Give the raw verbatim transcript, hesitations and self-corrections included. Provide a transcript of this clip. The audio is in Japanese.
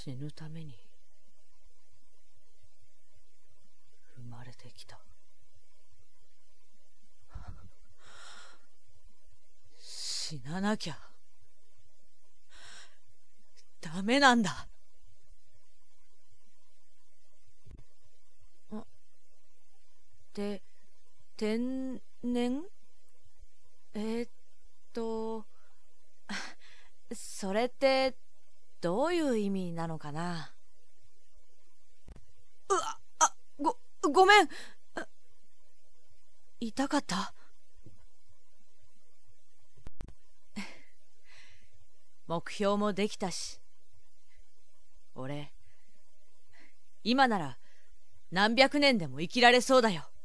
死ぬために生まれてきた。死ななきゃダメなんだ。あ、て、天然？えー、っと、それってどういう意味なのかな。うわ、あ、ご、ごめん。痛かった？目標もできたし、俺、今なら何百年でも生きられそうだよ。